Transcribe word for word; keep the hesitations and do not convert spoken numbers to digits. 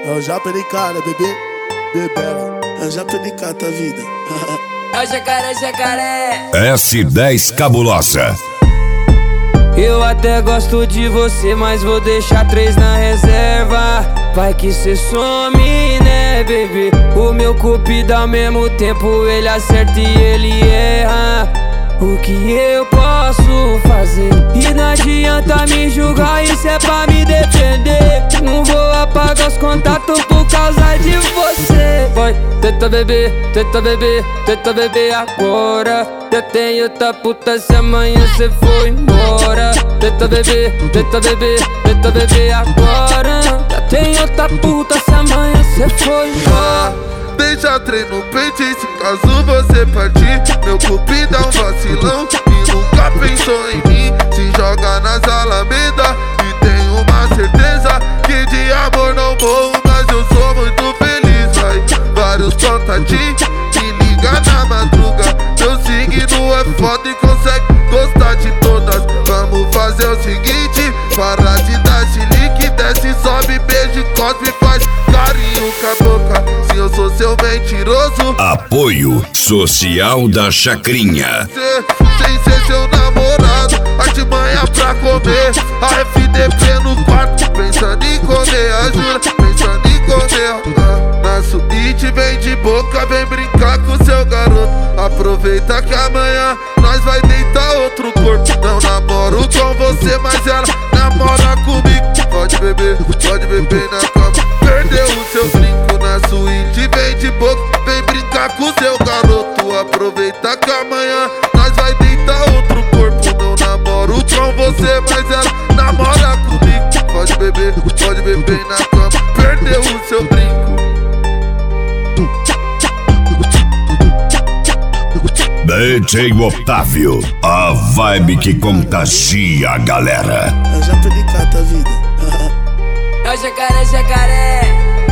É o Japa de cara, bebê, bebela. É o Japa de cara, tua vida. É o jacaré, jacaré. S dez Cabulosa. Eu até gosto de você, mas vou deixar três na reserva. Vai que cê some, né, baby? O meu cupido ao mesmo tempo ele acerta e ele erra. O que eu posso fazer? E não adianta me julgar, isso é pra me defender. Não vou apagar os contatos por causa de você. Vai, tenta beber, tenta beber, tenta beber agora. Eu tenho outra puta se amanhã cê for embora. Tenta beber, tenta beber, tenta beber agora. Já tenho outra puta se amanhã cê for embora. Deixa trem no peito e se caso você partir, meu cupido é um vacilão e nunca pensou em mim. Se joga nas alamedas e tem uma certeza que de amor não morro, mas eu sou muito feliz. Vai, vários contatinhos, me liga na madruga. Meu signo é foda e consegue gostar de todas. Vamos fazer o seguinte, para de dar chilique, desce, sobe, beijo, cospe, faz carinho com a boca. Se eu sou seu mentiroso, Apoio Social da Chacrinha. sem ser seu namorado, artimanha pra comer. A F D P no quarto, pensando em comer. A Jura, pensando em comer. ah, Na suíte vem de boca, vem brincar com seu garoto. Aproveita que amanhã nós vai deitar outro corpo. Não namoro com você, mas ela namora comigo. Pode beber, pode beber na cama. Perdeu o seu brinco na suíte, vem de boca, vem brincar com seu garoto. Aproveita que amanhã nós vai deitar outro corpo. Não namoro com você, mas ela namora comigo. Pode beber, pode beber na cama. Perdeu o seu brinco. D J Otávio, a vibe que contagia a galera. É o Japa de cara, tua vida. É o jacaré, jacaré.